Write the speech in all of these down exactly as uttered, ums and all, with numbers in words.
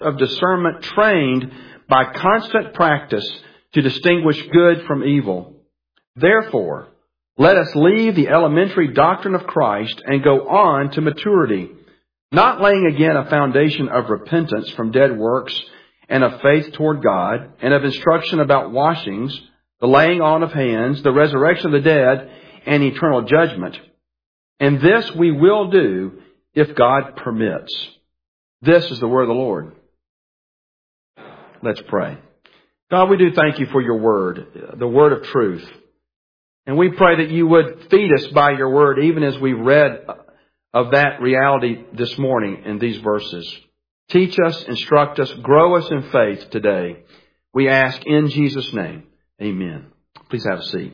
of discernment trained by constant practice to distinguish good from evil. Therefore, let us leave the elementary doctrine of Christ and go on to maturity, not laying again a foundation of repentance from dead works and of faith toward God and of instruction about washings, the laying on of hands, the resurrection of the dead, and eternal judgment. And this we will do if God permits. This is the word of the Lord. Let's pray. God, we do thank you for your word, the word of truth. And we pray that you would feed us by your word, even as we read of that reality this morning in these verses. Teach us, instruct us, grow us in faith today. We ask in Jesus' name. Amen. Please have a seat.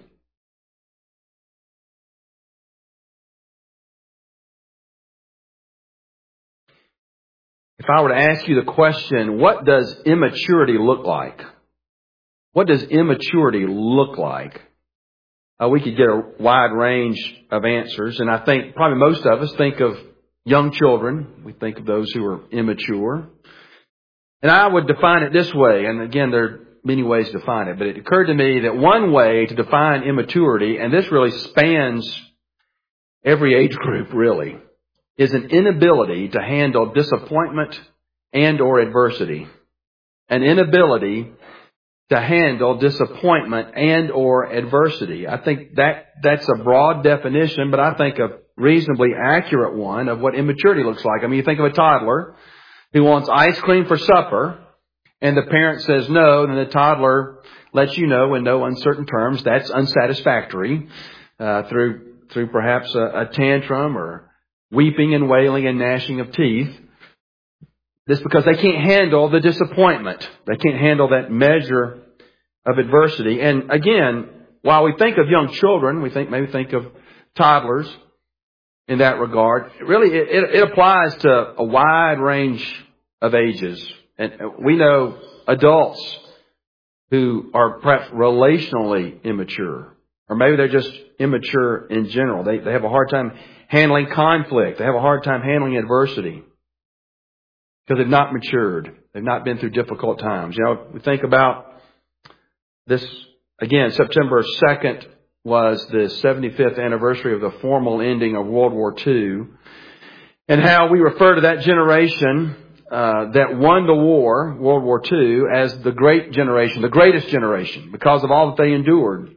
If I were to ask you the question, what does immaturity look like? What does immaturity look like? Uh, we could get a wide range of answers, and I think probably most of us think of young children. We think of those who are immature. And I would define it this way, and again, there are many ways to define it, but it occurred to me that one way to define immaturity, and this really spans every age group really, is an inability to handle disappointment and or adversity. An inability to handle disappointment and or adversity. I think that that's a broad definition, but I think a reasonably accurate one of what immaturity looks like. I mean, you think of a toddler who wants ice cream for supper, and the parent says no, and the toddler lets you know in no uncertain terms that's unsatisfactory uh, through through perhaps a, a tantrum or weeping and wailing and gnashing of teeth. This because they can't handle the disappointment. They can't handle that measure of adversity. And again, while we think of young children, we think maybe think of toddlers in that regard. Really, it, it, it applies to a wide range of ages. And we know adults who are perhaps relationally immature, or maybe they're just immature in general. They, they have a hard time handling conflict. They have a hard time handling adversity because they've not matured. They've not been through difficult times. You know, we think about this, again, September second was the seventy-fifth anniversary of the formal ending of World War Two, and how we refer to that generation uh, that won the war, World War Two, as the great generation, the greatest generation, because of all that they endured.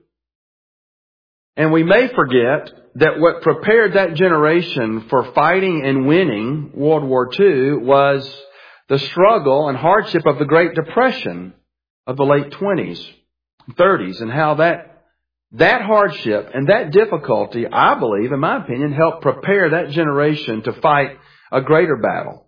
And we may forget that what prepared that generation for fighting and winning World War Two was the struggle and hardship of the Great Depression of the late twenties, thirties, and how that that hardship and that difficulty, I believe, in my opinion, helped prepare that generation to fight a greater battle.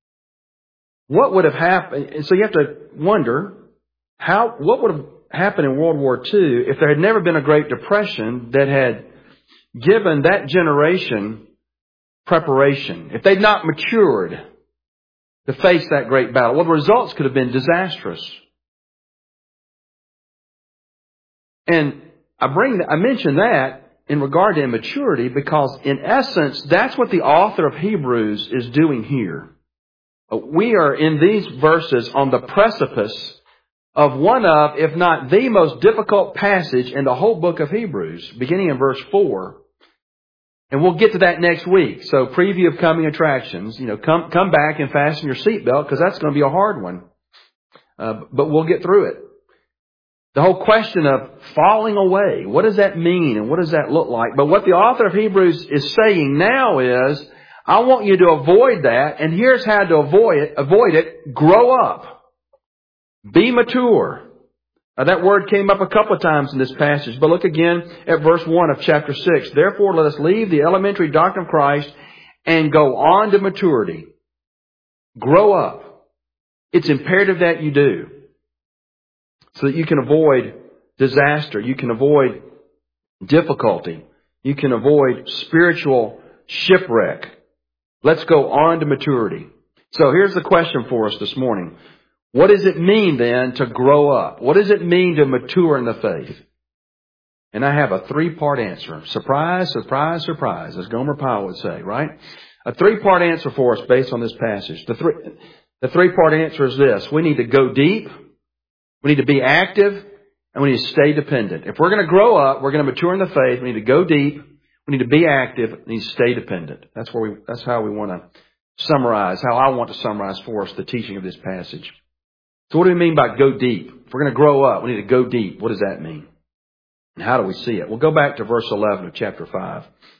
What would have happened? And so you have to wonder, how what would have happened in World War Two if there had never been a Great Depression that had given that generation preparation, if they'd not matured to face that great battle? Well, the results could have been disastrous. And I bring, I mention that in regard to immaturity because, in essence, that's what the author of Hebrews is doing here. We are in these verses on the precipice of one of, if not the most difficult passage in the whole book of Hebrews, beginning in verse four. And we'll get to that next week. So, preview of coming attractions. You know, come come back and fasten your seatbelt because that's going to be a hard one. Uh, but we'll get through it. The whole question of falling away. What does that mean and what does that look like? But what the author of Hebrews is saying now is, I want you to avoid that. And here's how to avoid it. Avoid it. Grow up. Be mature. Now, that word came up a couple of times in this passage, but look again at verse one of chapter six. Therefore, let us leave the elementary doctrine of Christ and go on to maturity. Grow up. It's imperative that you do, so that you can avoid disaster. You can avoid difficulty. You can avoid spiritual shipwreck. Let's go on to maturity. So here's the question for us this morning. What does it mean then to grow up? What does it mean to mature in the faith? And I have a three-part answer. Surprise, surprise, surprise, as Gomer Pyle would say, right? A three-part answer for us based on this passage. The three, The three-part answer is this. We need to go deep, we need to be active, and we need to stay dependent. If we're going to grow up, we're going to mature in the faith, we need to go deep, we need to be active, we need to stay dependent. That's where we, that's how we want to summarize, how I want to summarize for us the teaching of this passage. So what do we mean by go deep? If we're going to grow up, we need to go deep. What does that mean? And how do we see it? We'll go back to verse eleven of chapter five.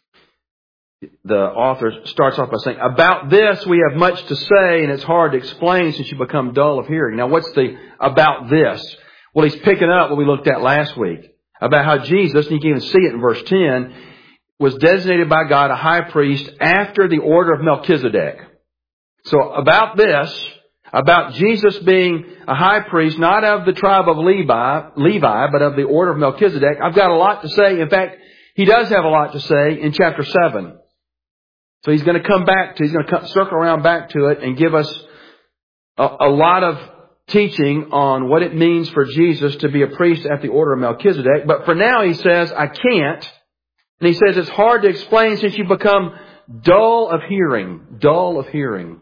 The author starts off by saying, about this we have much to say, and it's hard to explain since you become dull of hearing. Now, what's the about this? Well, he's picking up what we looked at last week about how Jesus, and you can even see it in verse ten, was designated by God a high priest after the order of Melchizedek. So about this, about Jesus being a high priest, not of the tribe of Levi, Levi, but of the order of Melchizedek, I've got a lot to say. In fact, he does have a lot to say in chapter seven. So he's going to come back to, he's going to circle around back to it and give us a, a lot of teaching on what it means for Jesus to be a priest at the order of Melchizedek. But for now, he says, I can't. And he says it's hard to explain since you become dull of hearing. Dull of hearing.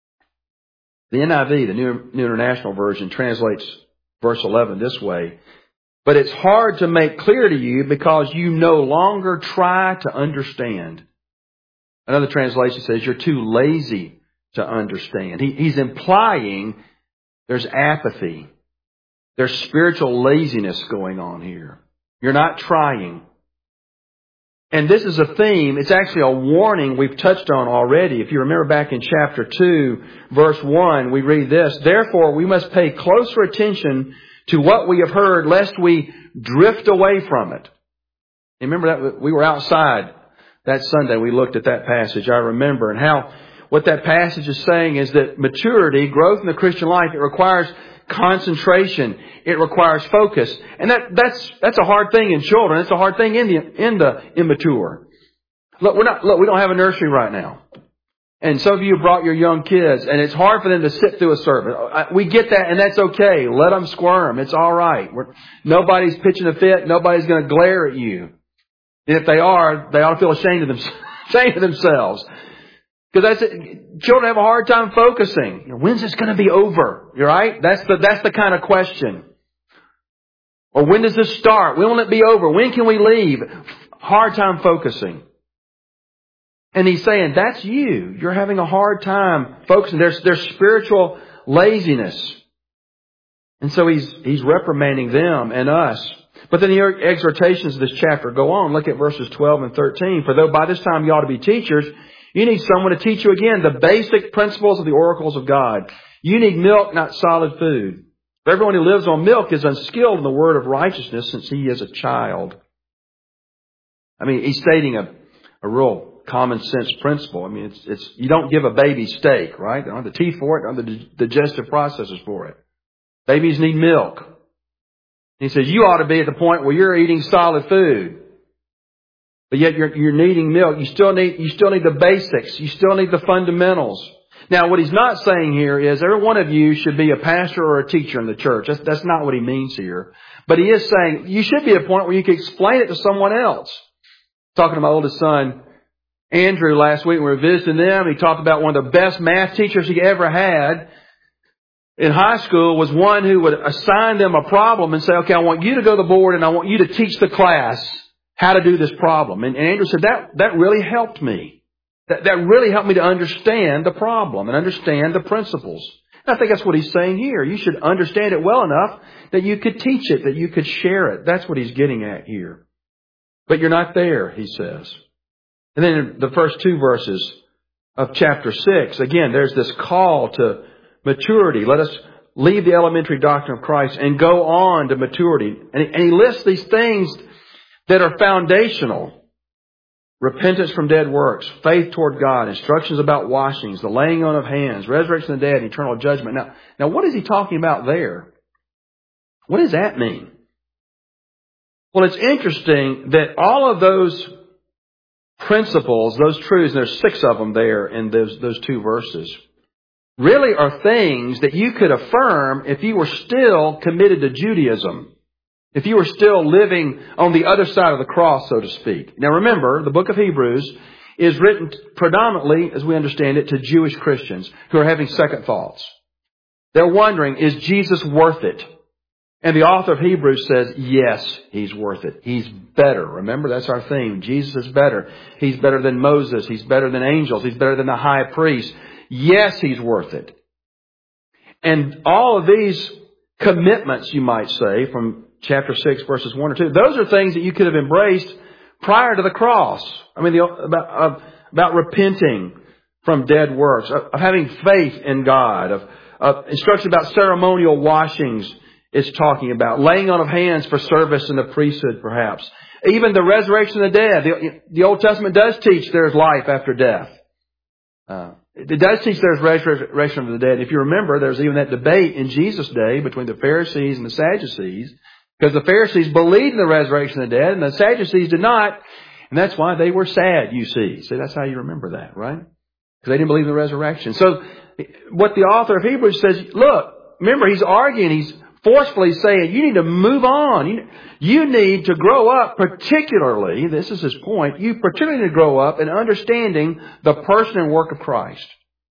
The N I V, the New, New International Version, translates verse eleven this way. But it's hard to make clear to you because you no longer try to understand. Another translation says you're too lazy to understand. He, he's implying there's apathy. There's spiritual laziness going on here. You're not trying. And this is a theme. It's actually a warning we've touched on already. If you remember back in chapter two, verse one, we read this. Therefore, we must pay closer attention to what we have heard, lest we drift away from it. And remember that we were outside that Sunday. We looked at that passage. I remember. And how what that passage is saying is that maturity, growth in the Christian life, it requires concentration. It requires focus. And that, that's, that's a hard thing in children. It's a hard thing in the, in the immature. Look, we're not, look, we don't have a nursery right now. And some of you brought your young kids, and it's hard for them to sit through a service. We get that, and that's okay. Let them squirm. It's all right. We're, nobody's pitching a fit. Nobody's going to glare at you. And if they are, they ought to feel ashamed of, them, ashamed of themselves. Because that's it. Children have a hard time focusing. You know, when's this going to be over? You're right? That's the that's the kind of question. Or when does this start? When will it be over? When can we leave? Hard time focusing. And he's saying, that's you. You're having a hard time focusing. There's there's spiritual laziness. And so he's he's reprimanding them and us. But then the exhortations of this chapter go on. Look at verses twelve and thirteen. For though by this time you ought to be teachers, you need someone to teach you again the basic principles of the oracles of God. You need milk, not solid food. For everyone who lives on milk is unskilled in the word of righteousness since he is a child. I mean, he's stating a, a real common sense principle. I mean, it's, it's, you don't give a baby steak, right? They don't have the teeth for it, they don't have the digestive processes for it. Babies need milk. He says, you ought to be at the point where you're eating solid food. But yet you're, you're needing milk. You still need, you still need the basics. You still need the fundamentals. Now, what he's not saying here is every one of you should be a pastor or a teacher in the church. That's, that's not what he means here. But he is saying you should be at a point where you can explain it to someone else. Talking to my oldest son, Andrew, last week, we were visiting them. He talked about one of the best math teachers he ever had in high school was one who would assign them a problem and say, okay, I want you to go to the board and I want you to teach the class how to do this problem. And, and Andrew said, that, that really helped me. That, that really helped me to understand the problem and understand the principles. And I think that's what he's saying here. You should understand it well enough that you could teach it, that you could share it. That's what he's getting at here. But you're not there, he says. And then in the first two verses of chapter six, again, there's this call to maturity. Let us leave the elementary doctrine of Christ and go on to maturity. And he, and he lists these things that are foundational. Repentance from dead works, faith toward God, instructions about washings, the laying on of hands, resurrection of the dead, and eternal judgment. Now, now what is he talking about there? What does that mean? Well, it's interesting that all of those principles, those truths, and there's six of them there in those, those two verses, really are things that you could affirm if you were still committed to Judaism. If you were still living on the other side of the cross, so to speak. Now remember, the book of Hebrews is written predominantly, as we understand it, to Jewish Christians who are having second thoughts. They're wondering, is Jesus worth it? And the author of Hebrews says, yes, He's worth it. He's better. Remember, that's our theme. Jesus is better. He's better than Moses. He's better than angels. He's better than the high priest. Yes, He's worth it. And all of these commitments, you might say, from chapter six, verses one or two, those are things that you could have embraced prior to the cross. I mean, the, about, uh, about repenting from dead works, of, of having faith in God, of, of instruction about ceremonial washings is talking about, laying on of hands for service in the priesthood, perhaps. Even the resurrection of the dead. The, the Old Testament does teach there's life after death. Uh, it does teach there's resurrection of the dead. If you remember, there's even that debate in Jesus' day between the Pharisees and the Sadducees, because the Pharisees believed in the resurrection of the dead and the Sadducees did not. And that's why they were sad, you see. See, that's how you remember that, right? Because they didn't believe in the resurrection. So what the author of Hebrews says, look, remember, he's arguing, he's forcefully saying, you need to move on. You, you need to grow up, particularly, this is his point, you particularly need to grow up in understanding the person and work of Christ.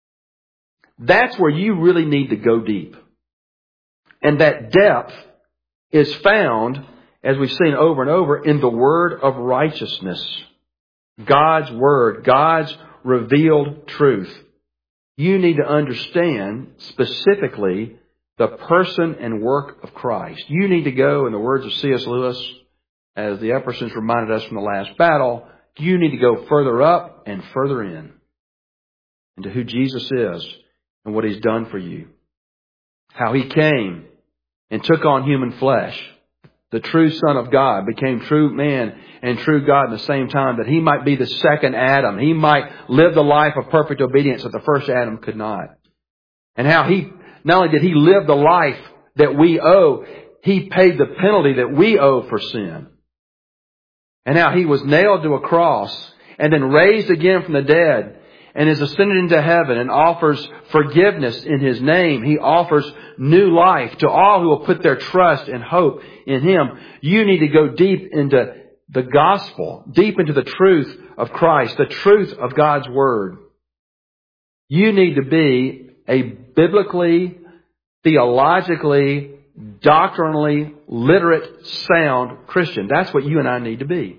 That's where you really need to go deep. And that depth is found, as we've seen over and over, in the word of righteousness. God's word, God's revealed truth. You need to understand specifically the person and work of Christ. You need to go, in the words of C S Lewis, as the Eppersons reminded us from the last battle, you need to go further up and further in into who Jesus is and what He's done for you. How He came and took on human flesh. The true Son of God became true man and true God at the same time, that He might be the second Adam. He might live the life of perfect obedience that the first Adam could not. And how He Not only did He live the life that we owe, He paid the penalty that we owe for sin. And how He was nailed to a cross and then raised again from the dead and is ascended into heaven and offers forgiveness in His name. He offers new life to all who will put their trust and hope in Him. You need to go deep into the gospel, deep into the truth of Christ, the truth of God's Word. You need to be a biblically, theologically, doctrinally literate, sound Christian. That's what you and I need to be.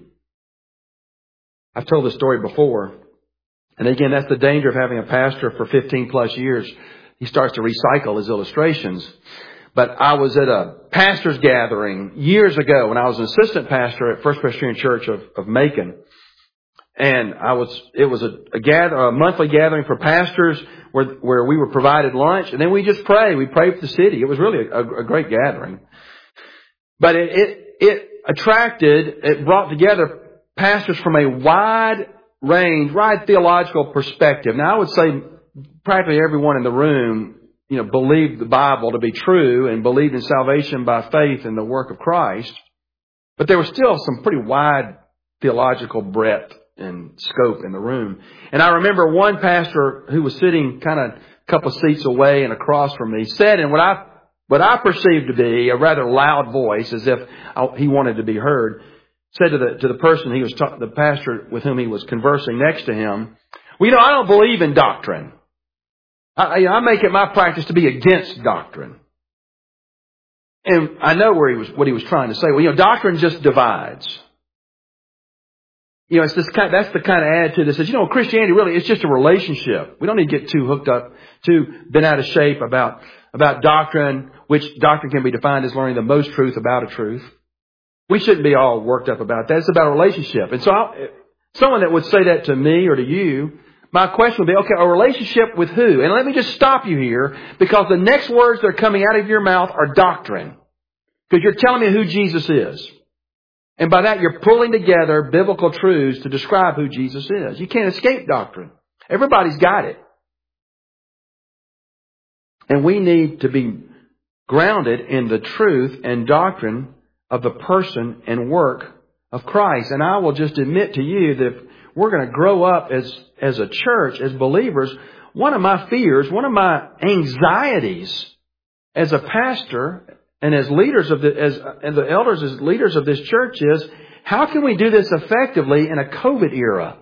I've told this story before. And again, that's the danger of having a pastor for fifteen plus years. He starts to recycle his illustrations. But I was at a pastor's gathering years ago when I was an assistant pastor at First Presbyterian Church of, of Macon. And I was, it was a, a gather, a monthly gathering for pastors where, where we were provided lunch. And then we just prayed. We prayed for the city. It was really a, a great gathering. But it, it, it attracted, it brought together pastors from a wide range, wide theological perspective. Now I would say practically everyone in the room, you know, believed the Bible to be true and believed in salvation by faith in the work of Christ. But there was still some pretty wide theological breadth and scope in the room. And I remember one pastor who was sitting kind of a couple of seats away and across from me said in what I, what I perceived to be a rather loud voice, as if he wanted to be heard, said to the, to the person he was, ta- the pastor with whom he was conversing next to him, well, you know, I don't believe in doctrine. I, I make it my practice to be against doctrine. And I know where he was, what he was trying to say. Well, you know, doctrine just divides. You know, it's this kind, that's the kind of attitude that says, you know, Christianity really, it's just a relationship. We don't need to get too hooked up, too bent out of shape about, about doctrine, which doctrine can be defined as learning the most truth about a truth. We shouldn't be all worked up about that. It's about a relationship. And so I, someone that would say that to me or to you, my question would be, okay, a relationship with who? And let me just stop you here, because the next words that are coming out of your mouth are doctrine. Because you're telling me who Jesus is. And by that, you're pulling together biblical truths to describe who Jesus is. You can't escape doctrine. Everybody's got it. And we need to be grounded in the truth and doctrine of the person and work of Christ. And I will just admit to you that if we're going to grow up as, as a church, as believers, one of my fears, one of my anxieties as a pastor and as leaders of the, as, and the elders as leaders of this church is, how can we do this effectively in a COVID era?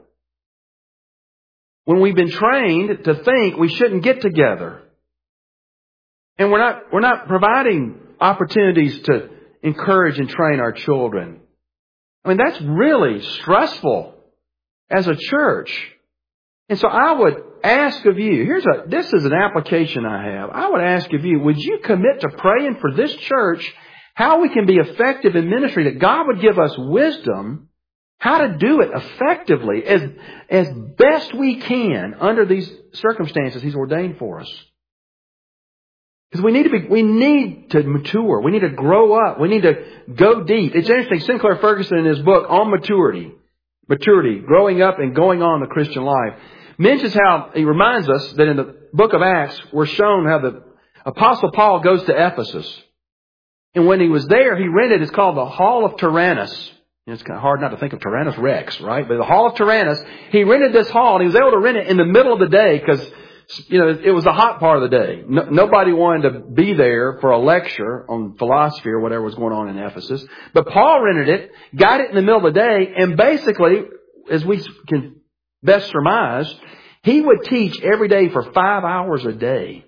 When we've been trained to think we shouldn't get together. And we're not, we're not providing opportunities to encourage and train our children. I mean, that's really stressful as a church. And so I would ask of you, here's a, this is an application I have. I would ask of you, would you commit to praying for this church, how we can be effective in ministry, that God would give us wisdom how to do it effectively as, as best we can under these circumstances He's ordained for us. Because we need to be, we need to mature. We need to grow up. We need to go deep. It's interesting. Sinclair Ferguson in his book on maturity, maturity, growing up and going on the Christian life, mentions how, he reminds us that in the book of Acts, we're shown how the Apostle Paul goes to Ephesus. And when he was there, he rented, it's called the Hall of Tyrannus. It's kind of hard not to think of Tyrannus Rex, right? But the Hall of Tyrannus, he rented this hall and he was able to rent it in the middle of the day because, you know, it was the hot part of the day. No, nobody wanted to be there for a lecture on philosophy or whatever was going on in Ephesus. But Paul rented it, got it in the middle of the day, and basically, as we can best surmise, he would teach every day for five hours a day.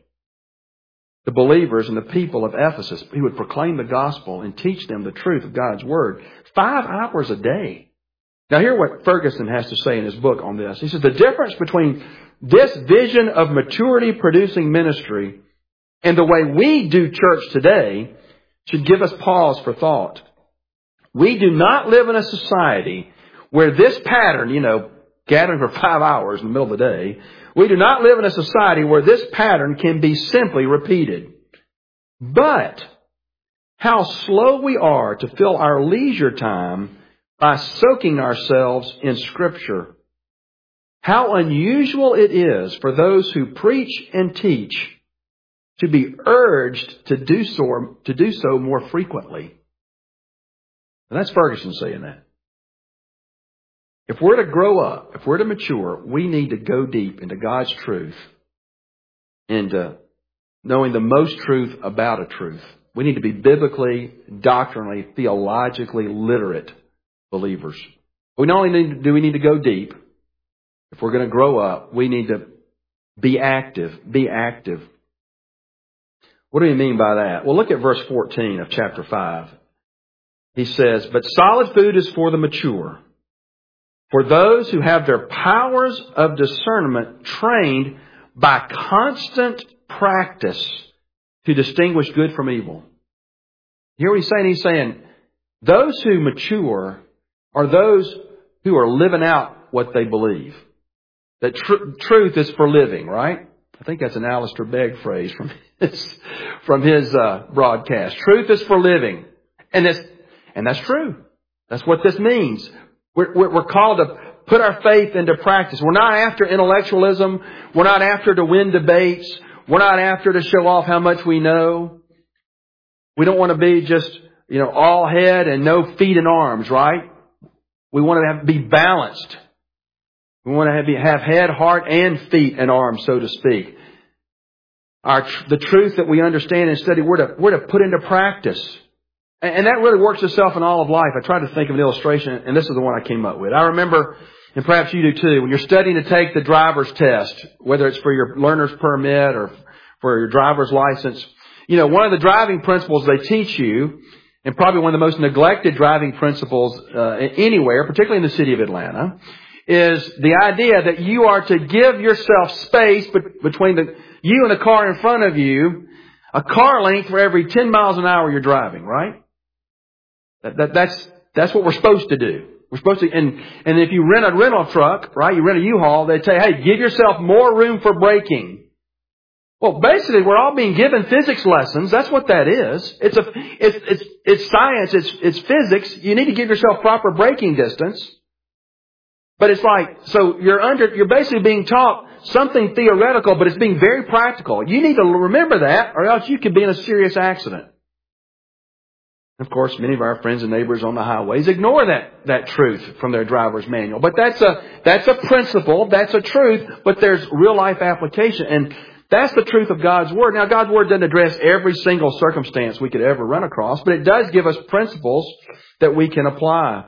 The believers and the people of Ephesus, he would proclaim the gospel and teach them the truth of God's Word. Five hours a day. Now hear what Ferguson has to say in his book on this. He says, the difference between this vision of maturity producing ministry and the way we do church today should give us pause for thought. We do not live in a society where this pattern, you know, gathering for five hours in the middle of the day, we do not live in a society where this pattern can be simply repeated. But how slow we are to fill our leisure time by soaking ourselves in Scripture. How unusual it is for those who preach and teach to be urged to do so, to do so more frequently. And that's Ferguson saying that. If we're to grow up, if we're to mature, we need to go deep into God's truth and uh, knowing the most truth about a truth. We need to be biblically, doctrinally, theologically literate believers. We not only need to, do we need to go deep, if we're going to grow up, we need to be active, be active. What do you mean by that? Well, look at verse fourteen of chapter five. He says, but solid food is for the mature, for those who have their powers of discernment trained by constant practice to distinguish good from evil. You hear what he's saying? He's saying those who mature are those who are living out what they believe. That tr- truth is for living, right? I think that's an Alistair Begg phrase from his, from his uh, broadcast. Truth is for living. And, this, and that's true. That's what this means. We're, we're, we're called to put our faith into practice. We're not after intellectualism. We're not after to win debates. We're not after to show off how much we know. We don't want to be just, you know, all head and no feet and arms, right? We want to have, be balanced. We want to have, have head, heart, and feet and arms, so to speak. Our, the truth that we understand and study, we're to, we're to put into practice. And, and that really works itself in all of life. I tried to think of an illustration, and this is the one I came up with. I remember, and perhaps you do too, when you're studying to take the driver's test, whether it's for your learner's permit or for your driver's license, you know, one of the driving principles they teach you, and probably one of the most neglected driving principles uh, anywhere, particularly in the city of Atlanta, is the idea that you are to give yourself space between the, you and the car in front of you, a car length for every ten miles an hour you're driving, right? That, that, that's, that's what we're supposed to do. We're supposed to, and, and if you rent a rental truck, right, you rent a U-Haul, they tell you, hey, give yourself more room for braking. Well, basically, we're all being given physics lessons. That's what that is. It's a, it's, it's, it's science. It's, it's physics. You need to give yourself proper braking distance. But it's like, so you're under, you're basically being taught something theoretical, but it's being very practical. You need to remember that, or else you could be in a serious accident. Of course, many of our friends and neighbors on the highways ignore that, that truth from their driver's manual. But that's a, that's a principle, that's a truth, but there's real life application. And that's the truth of God's Word. Now, God's Word doesn't address every single circumstance we could ever run across, but it does give us principles that we can apply.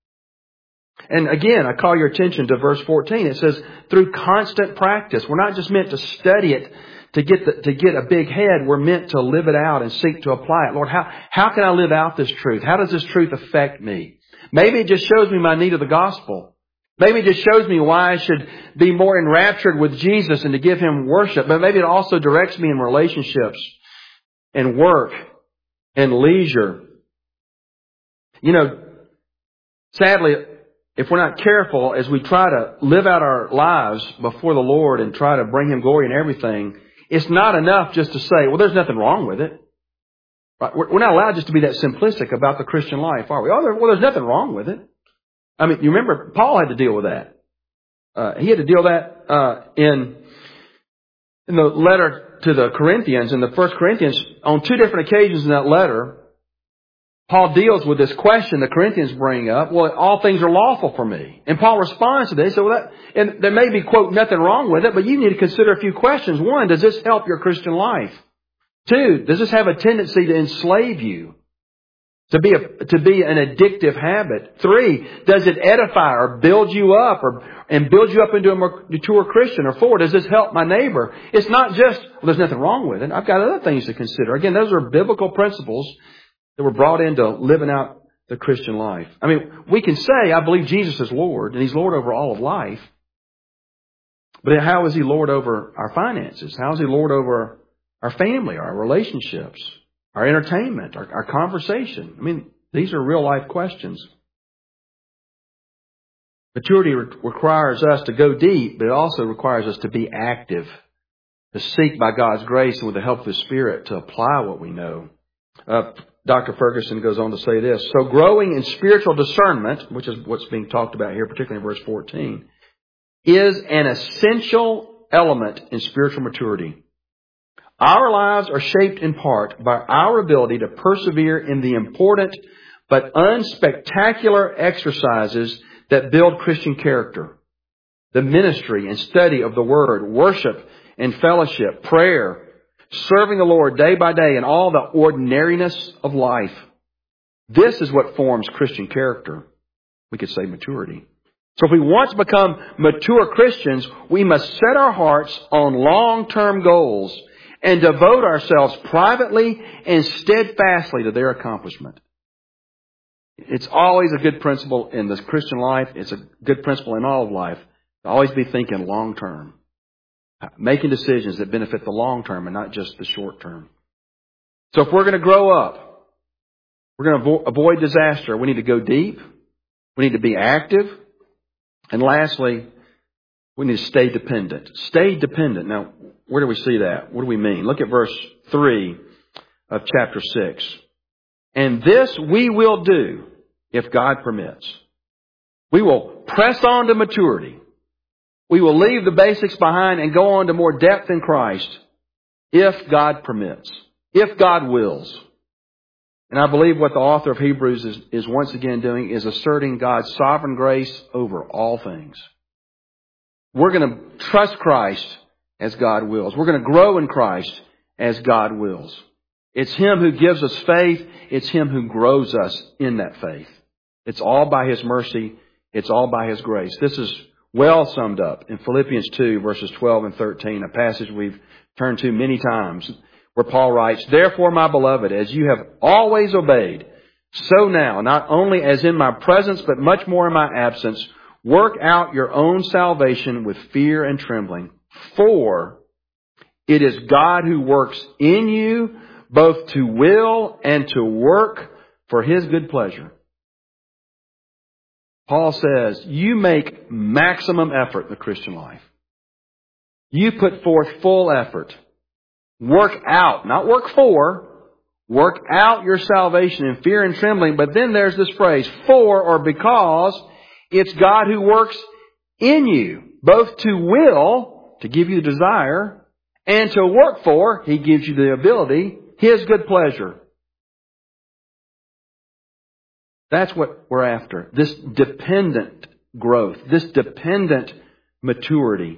And again, I call your attention to verse fourteen. It says, through constant practice. We're not just meant to study it to get the, to get a big head. We're meant to live it out and seek to apply it. Lord, how, how can I live out this truth? How does this truth affect me? Maybe it just shows me my need of the gospel. Maybe it just shows me why I should be more enraptured with Jesus and to give Him worship. But maybe it also directs me in relationships and work and leisure. You know, sadly, if we're not careful as we try to live out our lives before the Lord and try to bring Him glory in everything, it's not enough just to say, well, there's nothing wrong with it. Right? We're not allowed just to be that simplistic about the Christian life, are we? Oh, there, well, there's nothing wrong with it. I mean, you remember Paul had to deal with that. Uh, he had to deal with that uh, in in the letter to the Corinthians, in the First Corinthians, on two different occasions in that letter. Paul deals with this question the Corinthians bring up. Well, all things are lawful for me. And Paul responds to this. So that, and there may be, quote, nothing wrong with it, but you need to consider a few questions. One, does this help your Christian life? Two, does this have a tendency to enslave you? To be a, to be an addictive habit? Three, does it edify or build you up or, and build you up into a mature Christian? Or four, does this help my neighbor? It's not just, well, there's nothing wrong with it. I've got other things to consider. Again, those are biblical principles that were brought into living out the Christian life. I mean, we can say, I believe Jesus is Lord, and He's Lord over all of life. But how is He Lord over our finances? How is He Lord over our family, our relationships, our entertainment, our, our conversation? I mean, these are real life questions. Maturity re- requires us to go deep, but it also requires us to be active, to seek by God's grace and with the help of His Spirit to apply what we know. Uh, Doctor Ferguson goes on to say this. So growing in spiritual discernment, which is what's being talked about here, particularly in verse fourteen, is an essential element in spiritual maturity. Our lives are shaped in part by our ability to persevere in the important but unspectacular exercises that build Christian character. The ministry and study of the Word, worship and fellowship, prayer, serving the Lord day by day in all the ordinariness of life. This is what forms Christian character. We could say maturity. So if we want to become mature Christians, we must set our hearts on long-term goals and devote ourselves privately and steadfastly to their accomplishment. It's always a good principle in this Christian life. It's a good principle in all of life. To always be thinking long-term. Making decisions that benefit the long term and not just the short term. So if we're going to grow up, we're going to avo- avoid disaster, we need to go deep. We need to be active. And lastly, we need to stay dependent. Stay dependent. Now, where do we see that? What do we mean? Look at verse three of chapter six. And this we will do if God permits. We will press on to maturity. We will leave the basics behind and go on to more depth in Christ if God permits, if God wills. And I believe what the author of Hebrews is, is once again doing is asserting God's sovereign grace over all things. We're going to trust Christ as God wills. We're going to grow in Christ as God wills. It's Him who gives us faith. It's Him who grows us in that faith. It's all by His mercy. It's all by His grace. This is well summed up in Philippians two, verses twelve and thirteen, a passage we've turned to many times, where Paul writes, Therefore, my beloved, as you have always obeyed, so now, not only as in my presence, but much more in my absence, work out your own salvation with fear and trembling. For it is God who works in you, both to will and to work for His good pleasure. Paul says, you make maximum effort in the Christian life. You put forth full effort. Work out, not work for, work out your salvation in fear and trembling. But then there's this phrase, for or because it's God who works in you, both to will, to give you the desire, and to work for, He gives you the ability, His good pleasure. That's what we're after. This dependent growth. This dependent maturity.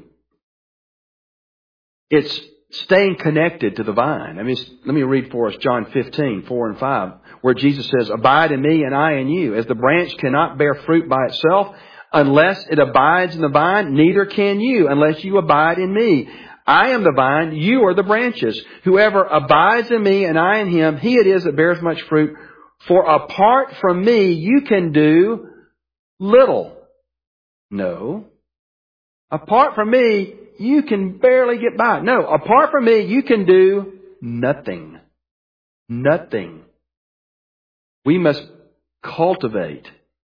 It's staying connected to the vine. I mean, let me read for us John fifteen, four and five, where Jesus says, Abide in me and I in you. As the branch cannot bear fruit by itself unless it abides in the vine, neither can you unless you abide in me. I am the vine, you are the branches. Whoever abides in me and I in him, he it is that bears much fruit. For apart from me, you can do little. No. Apart from me, you can barely get by. No. Apart from me, you can do nothing. Nothing. We must cultivate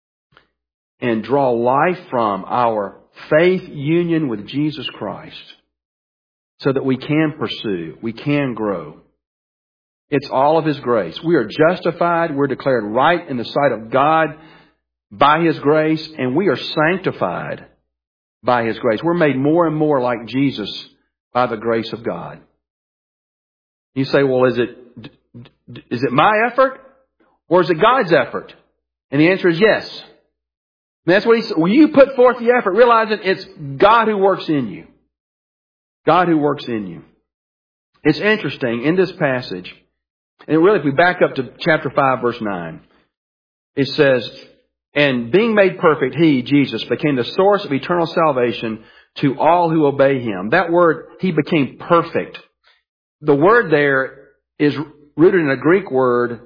and draw life from our faith union with Jesus Christ so that we can pursue, we can grow. It's all of His grace. We are justified, we're declared right in the sight of God by His grace, and we are sanctified by His grace. We're made more and more like Jesus by the grace of God. You say, well, is it, is it my effort or is it God's effort? And the answer is yes. And that's what He said. When you put forth the effort, realizing it's God who works in you. God who works in you. It's interesting in this passage, and really if we back up to chapter five, verse nine, it says, and being made perfect, He, Jesus, became the source of eternal salvation to all who obey Him. That word, He became perfect. The word there is rooted in a Greek word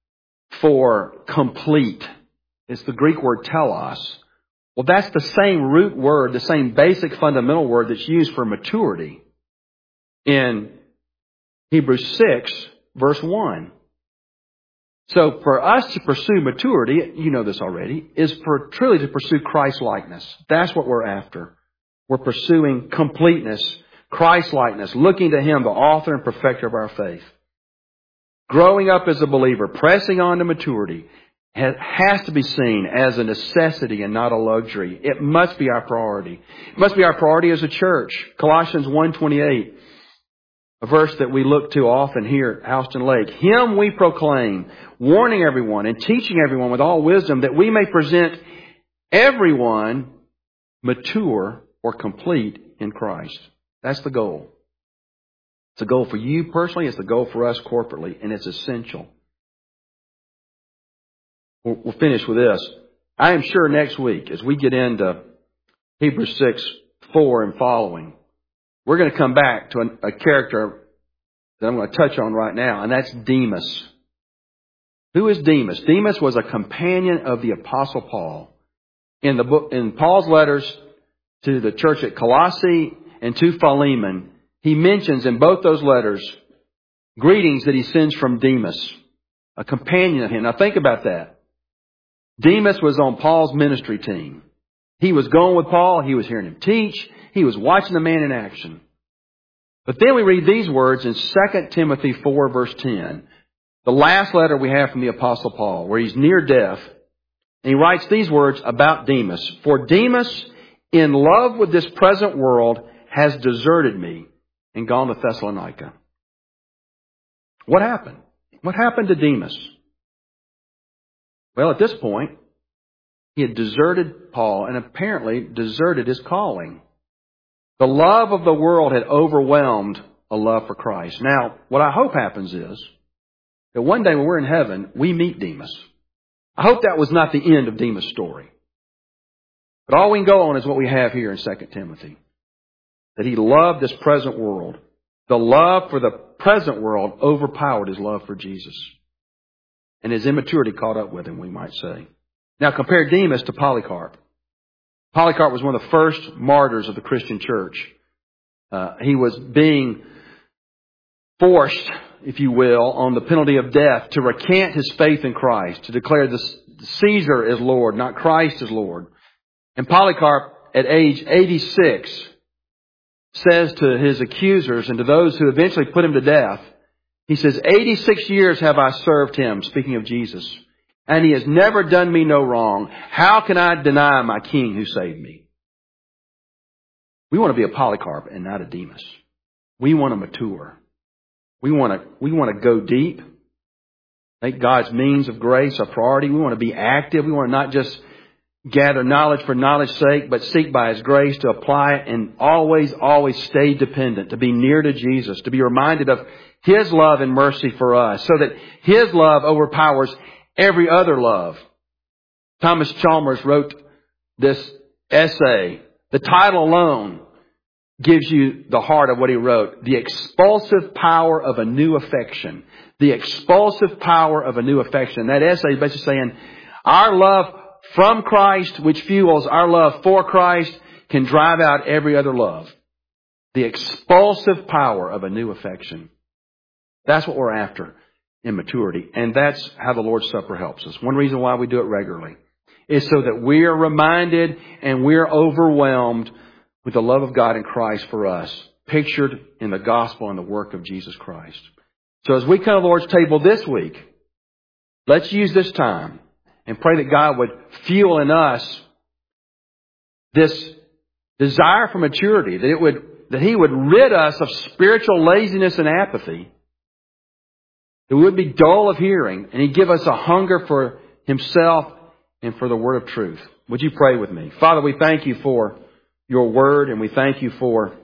for complete. It's the Greek word telos. Well, that's the same root word, the same basic fundamental word that's used for maturity in Hebrews six, verse one. So for us to pursue maturity, you know this already, is for truly to pursue Christ-likeness. That's what we're after. We're pursuing completeness, Christ-likeness, looking to Him, the author and perfecter of our faith. Growing up as a believer, pressing on to maturity, has to be seen as a necessity and not a luxury. It must be our priority. It must be our priority as a church. Colossians one twenty-eight, a verse that we look to often here at Houston Lake. Him we proclaim, warning everyone and teaching everyone with all wisdom, that we may present everyone mature or complete in Christ. That's the goal. It's a goal for you personally. It's a goal for us corporately, and it's essential. We'll finish with this. I am sure next week, as we get into Hebrews six, four and following, we're going to come back to a, a character that I'm going to touch on right now, and that's Demas. Who is Demas? Demas was a companion of the Apostle Paul. In the book, in Paul's letters to the church at Colossae and to Philemon, he mentions in both those letters greetings that he sends from Demas, a companion of him. Now think about that. Demas was on Paul's ministry team. He was going with Paul. He was hearing him teach. He was watching the man in action. But then we read these words in Second Timothy four, verse ten. The last letter we have from the Apostle Paul, where he's near death. And he writes these words about Demas. For Demas, in love with this present world, has deserted me and gone to Thessalonica. What happened? What happened to Demas? Well, at this point, he had deserted Paul and apparently deserted his calling. The love of the world had overwhelmed a love for Christ. Now, what I hope happens is that one day when we're in heaven, we meet Demas. I hope that was not the end of Demas' story. But all we can go on is what we have here in Second Timothy. That he loved this present world. The love for the present world overpowered his love for Jesus. And his immaturity caught up with him, we might say. Now compare Demas to Polycarp. Polycarp was one of the first martyrs of the Christian church. Uh, he was being forced, if you will, on the penalty of death to recant his faith in Christ, to declare this Caesar is Lord, not Christ is Lord. And Polycarp, at age eighty-six, says to his accusers and to those who eventually put him to death, he says, eighty-six years have I served him, speaking of Jesus, and he has never done me no wrong. How can I deny my King who saved me? We want to be a Polycarp and not a Demas. We want to mature. We want to, we want to go deep. Make God's means of grace a priority. We want to be active. We want to not just gather knowledge for knowledge's sake, but seek by His grace to apply it and always, always stay dependent, to be near to Jesus, to be reminded of His love and mercy for us, so that His love overpowers every other love. Thomas Chalmers wrote this essay. The title alone gives you the heart of what he wrote. The expulsive power of a new affection. The expulsive power of a new affection. That essay is basically saying our love from Christ, which fuels our love for Christ, can drive out every other love. The expulsive power of a new affection. That's what we're after in maturity. And that's how the Lord's Supper helps us. One reason why we do it regularly is so that we are reminded and we're overwhelmed with the love of God in Christ for us, pictured in the gospel and the work of Jesus Christ. So as we come to the Lord's table this week, let's use this time and pray that God would fuel in us this desire for maturity, that it would, that He would rid us of spiritual laziness and apathy, that we would be dull of hearing, and He'd give us a hunger for Himself and for the word of truth. Would you pray with me? Father, we thank you for your word, and we thank you for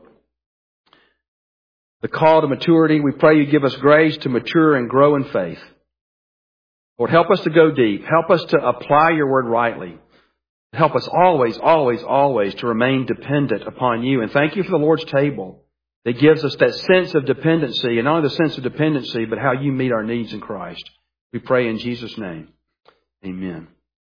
the call to maturity. We pray you give us grace to mature and grow in faith. Lord, help us to go deep. Help us to apply your word rightly. Help us always, always, always to remain dependent upon you. And thank you for the Lord's table that gives us that sense of dependency, and not only the sense of dependency, but how you meet our needs in Christ. We pray in Jesus' name. Amen.